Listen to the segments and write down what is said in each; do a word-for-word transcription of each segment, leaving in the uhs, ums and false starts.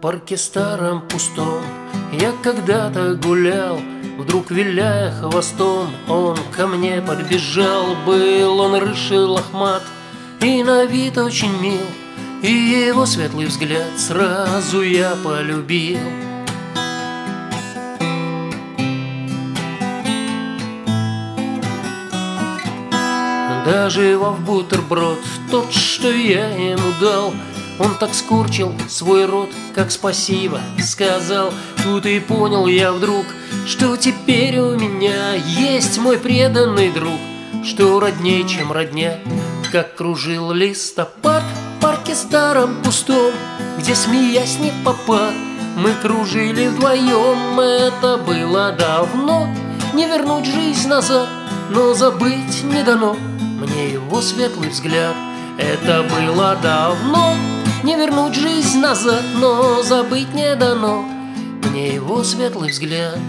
парке старом пустом я когда-то гулял. Вдруг, виляя хвостом, он ко мне подбежал. Был он рыжий лохмат и на вид очень мил, и его светлый взгляд сразу я полюбил. Доживав бутерброд, тот, что я ему дал, он так скорчил свой рот, как спасибо сказал. Тут и понял я вдруг, что теперь у меня есть мой преданный друг, что родней, чем родня. Как кружил листопад в парке старом пустом, где, смеясь не попад, мы кружили вдвоем. Это было давно, не вернуть жизнь назад, но забыть не дано мне его светлый взгляд. Это было давно, не вернуть жизнь назад, но забыть не дано мне его светлый взгляд.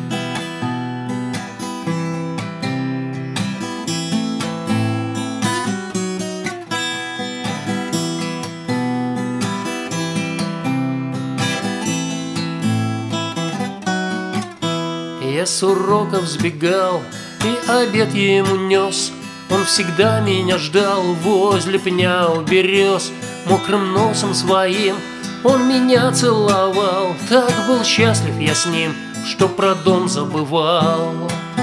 Я с уроков сбегал и обед ему нес. Он всегда меня ждал возле пня у берез. Мокрым носом своим он меня целовал. Так был счастлив я с ним, что про дом забывал.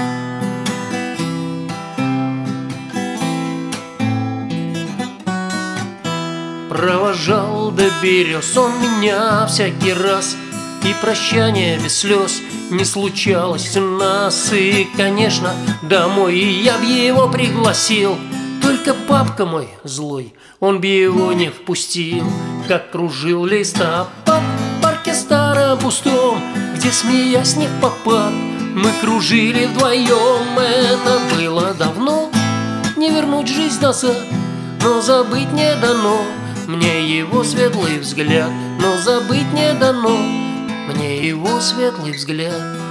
Провожал до берез он меня всякий раз, и прощание без слез не случалось у нас. И, конечно, домой я б его пригласил, только папка мой злой, он б его не впустил. Как кружил листопад в парке старом пустом, где, смеясь не впопад, мы кружили вдвоем. Это было давно, не вернуть жизнь назад, но забыть не дано мне его светлый взгляд. Но забыть не дано мне его светлый взгляд.